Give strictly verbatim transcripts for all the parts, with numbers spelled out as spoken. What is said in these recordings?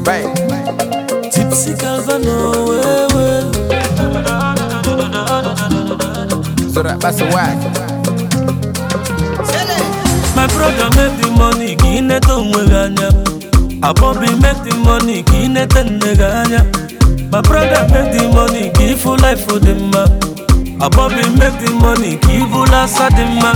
Right. Tipsy Galvano, way, way. So that that's a whack. My brother make the money, kine to mweganya. A Bobby make the money, kine te neganya. My brother make the money, give full life for them. A Bobby make the money, give full life for them.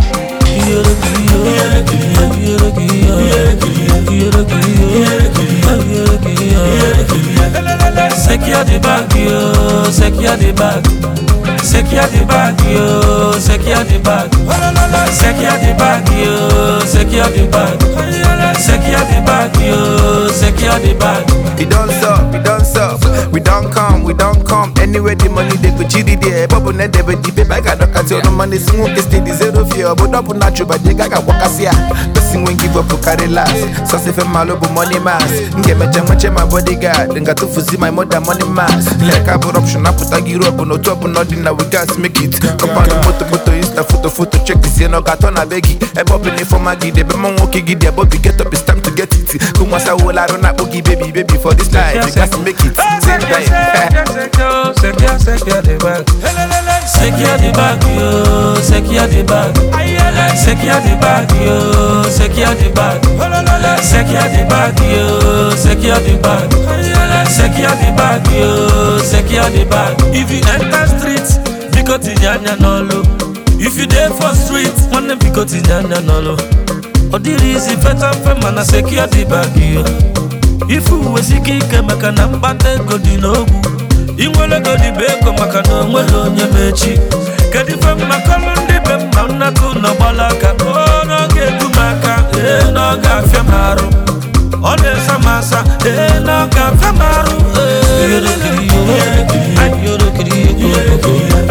Secure the bag, yo, secure the bag. Secure the bag, yo, secure the bag. Secure the bag, yo, secure the bag. Secure the bag, yo, secure the bag. We don't sup, we don't sup. We don't come, we don't come. Anyway, the money they go chidi there. Bubble net they be the bag. I don't tell no money. Smooth is the zero fear. But up na chuba they gaga waka sia. Person when give up to carry last. So say for malo bu money mass. Nge me jam check my bodyguard. Then got to fusi my mother money mass. Like a option, I put a giro up no top no dinner. We got make it. Come on, photo photo insta photo photo check this. You know got on a beggy. A bubble for my gid. Be mon walkie gid. Bobby get up. It's time to get it. Come on, say all I run a boogie baby baby for this life. You got to make it. Same time. Secure, secure the bag. Secure the bag, yo. Secure the bag. Secure the bag, yo. Secure the bag. Secure the bag, yo. Secure the bag. Secure the bag, yo. Secure the bag. If you enter streets, because tinyanya nolo. If you there for streets, one them because tinyanya nolo. Or the reason better for man a secure the bag, yo. If you was seeking makana mbate go di nogu. Ingwele go di beko makana mwelo nyemechi. Kedi fe makalondi be mauna kuna balaka. Oh no getu maka, eh no gafya maru. Ode samasa, eh no gafya maru. Yoro kiriyo, yoro kiriyo.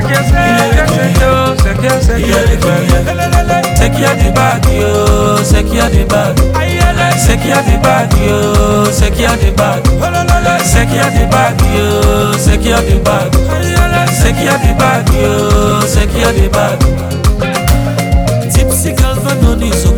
Secure, secure the bag. Secure the bag, yo. Secure the bag. Secure the bag, yo. Secure the bag. Secure the bag, yo. Secure the bag. Secure the bag, yo. Secure the bag. Tipsy Galvano, so